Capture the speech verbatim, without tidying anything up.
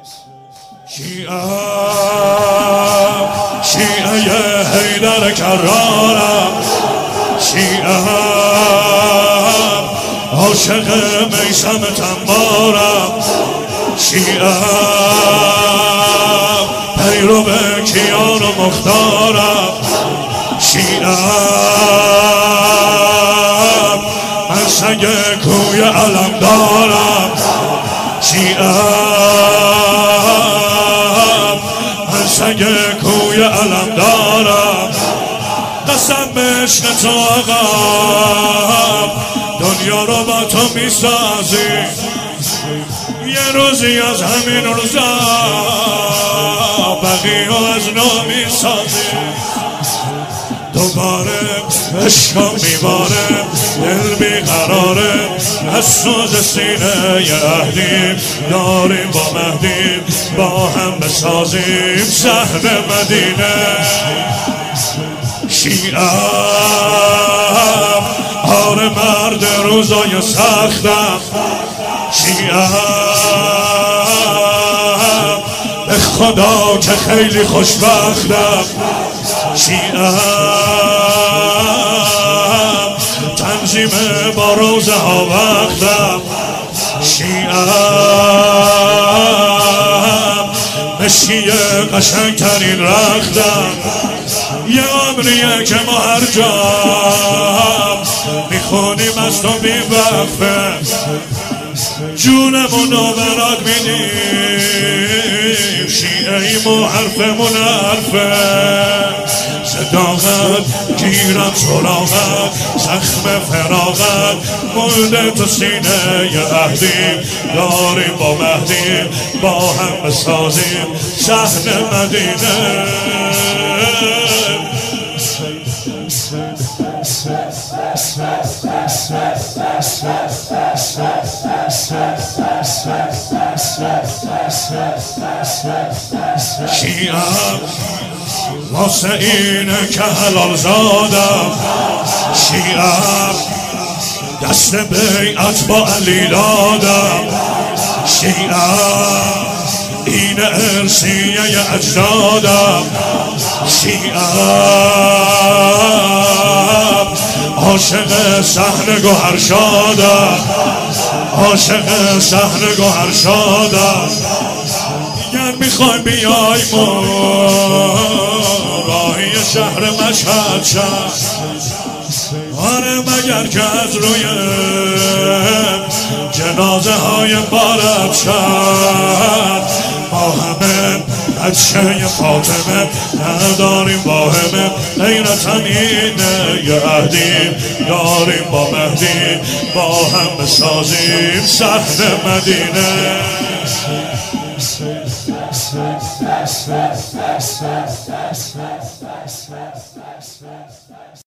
شیعه‌ام شیعه حیدر کرارم، شیعه‌ام عاشق میثم تمارم، شیعه‌ام پیرو کیان و مختارم، شیعه‌ام من سگ کوی علم دارم، شیعه‌ام من سگ کوی علم دارم. قسم بشنه تو آقام دنیا رو با تو میسازی، یه روزی از همین روزا بقیه از نو میسازی. دوباره عشقا میباره دل بیقراره، از سوز سینه اهلیم داریم با مهدیم با هم بسازیم شهر مدینه. شیعه‌ام آره مرد روزای سختم، شیعه‌ام به خدا که خیلی خوشبختم، شیعه‌ام تنظیم با روزه ها وقتم، شیعه‌ام مشکی قشنگترین رختم. یه عمریه که ما هر جا میخونیم از تو بی وقفه، جونمون رو برات میدیم، شیعه ایمو حرفمون حرفه. صداقت گیرم سراغت زخم فراغت مولده تو سینه ی اهدیم داریم با مهدیم با هم بسازیم شهر مدینه. شیعه‌ام واسه اینه که حلال زادم، شیعه‌ام دست بیعت با علی دادم، شیعه‌ام این ارثیه اجدادم، شیعه‌ام عاشق صحن گوهر شادم، عاشق صحن گوهر شادم. اگر میخوای بیای ما راهی شهر مشهد شد، آره مگر که از روی جنازه های بارد شد. ما همه بچه فاطمه نداریم واهمه، غیرت همینه یه عهدیم داریم با مهدیم با هم بسازیم شهر مدینه.